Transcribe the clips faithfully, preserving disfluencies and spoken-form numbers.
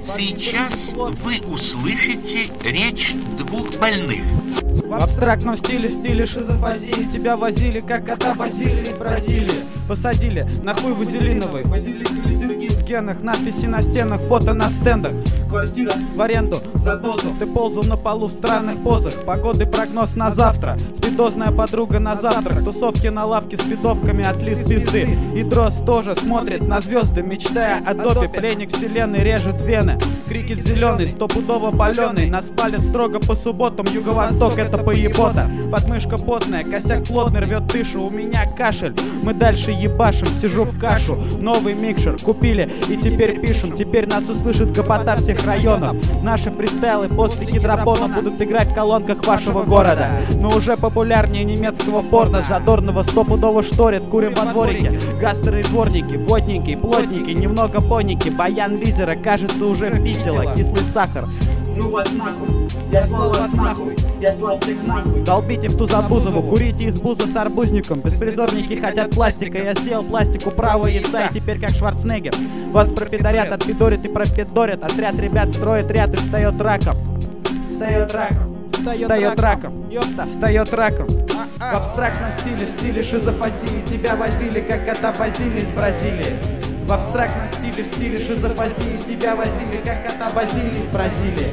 Сейчас вы услышите речь двух больных. В абстрактном стиле, в стиле шизофазии тебя возили, как кота возили из Бразилии. Посадили на хуй вазелиновый, базилик или зергин в генах, надписи на стенах, фото на стендах. Квартира в аренду за дозу. Ты ползал на полу в странных позах. Погоды прогноз на завтра. Спидозная подруга на завтрак. Тусовки на лавке с видовками от лист пизды. И дрозд тоже смотрит на звезды, мечтая о допе. Пленник вселенной режет вены. Крикет зеленый, стопудово паленый. Нас палят строго по субботам. Юго-восток это поебота. Подмышка потная, косяк плотный, рвет тышу. У меня кашель, мы дальше ебашим. Сижу в кашу, новый микшер купили и теперь пишем. Теперь нас услышит гопота всех районов. Наши фристайлы после гидропона будут играть в колонках вашего города. Но уже популярнее немецкого порно. Задорного стопудово шторит, курим во дворике. Гастры и дворники, водненькие, плотники, немного поники. Баян Лизера, кажется, уже впитила. Кислый сахар. Ну вас нахуй, я слал вас нахуй, я слал всех нахуй. Долбите в ту забузову, курите из буза с арбузником. Беспризорники хотят пластика, я сделал пластику правого яйца. И теперь как Шварценеггер вас пропидорят, отпидорят и пропидорят. Отряд ребят строит ряд и встает раком. Встает раком, встает раком, ёпта, встает раком. В абстрактном стиле, в стиле шизофазии тебя возили, как кота возили из Бразилии. В абстрактном стиле, в стиле шизофазии тебя возили, как кота возили из Бразилии.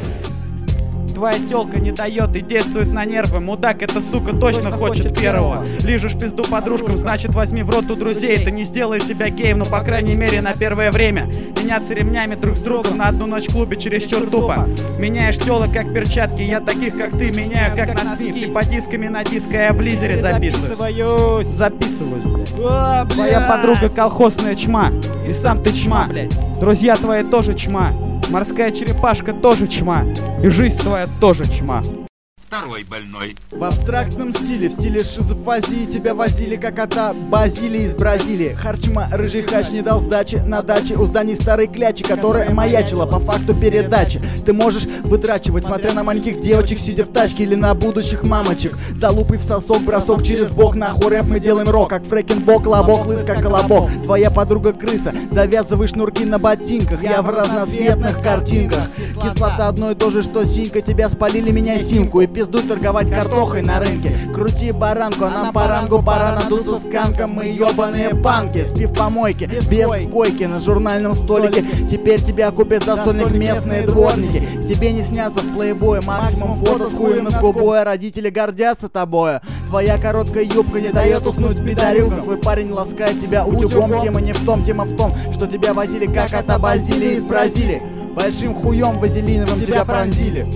Твоя тёлка не дает и действует на нервы. Мудак, эта сука точно хочет первого. Лижешь пизду подружкам, значит возьми в рот у друзей. Это не сделает тебя геем, но по крайней мере на первое время. Меняться ремнями друг с другом на одну ночь в клубе чересчур тупо. Меняешь тёлок как перчатки, я таких как ты меняю как носки. Ты по дисками на диско, я в лизере записываюсь. Записываюсь, блядь. Твоя подруга колхозная чма. И сам ты чма, блядь. Друзья твои тоже чма. Морская черепашка тоже чма. И жизнь твоя тоже чма. Второй больной. В абстрактном стиле, в стиле шизофазии тебя возили, как кота Базилии из Бразилии. Харчма, рыжий хач не дал сдачи на даче у зданий старой клячи, которая маячила по факту передачи. Ты можешь вытрачивать, смотря на маленьких девочек, сидя в тачке, или на будущих мамочек. Залупой в сосок, бросок через бок, на рэп мы делаем рок, как фрэкинбок, лобок, лыс, как колобок. Твоя подруга крыса, завязывай шнурки на ботинках, я в разноцветных картинках. Кислота одно и то же, что синька, тебя спалили, меня симку. И пизду торговать картохой на рынке. Крути баранку, она по рангу, пора надуться с канком. Мы ебаные панки, спи в помойке, без койки на журнальном столике. Теперь тебя купят за стольник местные дворники. Тебе не снятся в плейбое, максимум фото с хуем над губой. Родители гордятся тобою. Твоя короткая юбка не дает уснуть пидорюгам. Твой парень ласкает тебя утюгом. Тема не в том, тема в том, что тебя возили, как кота Базилии из Бразилии. Большим хуем вазелиновым тебя пронзили.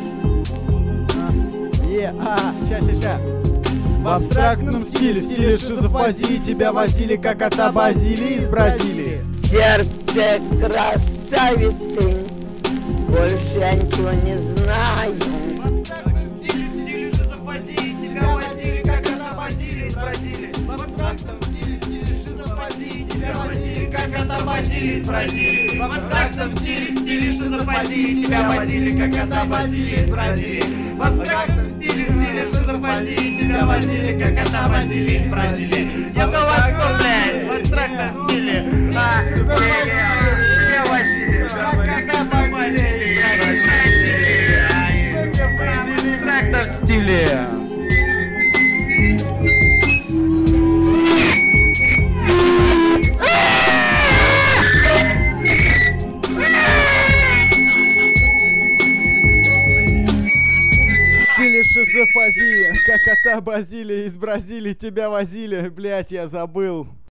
А, ща, ща, ща. В абстрактном стиле, в стиле шизофазии тебя возили, как кота Базилии из Бразилии. Сердце красавицы, больше я ничего не знаю. В абстрактном стиле, в стиле шизофазии тебя возили, как кота Базилии из Бразилии. В абстрактном стиле, в стиле шизофазии тебя возили, как кота Базилии из Бразилии. В абстрактном стиле, в стиле шизофазии тебя возили, как кота Базилии из Бразилии. В абстрактном стиле, в стиле шизофазии тебя возили, как кота Базилии из Бразилии. Я до вас, что, блядь, в абстрактном стиле. А, тебя возили, как кота Базилии из Бразилии. В абстрактном стиле. Шизофазия, как кота Базилии из Бразилии тебя возили, блять, я забыл.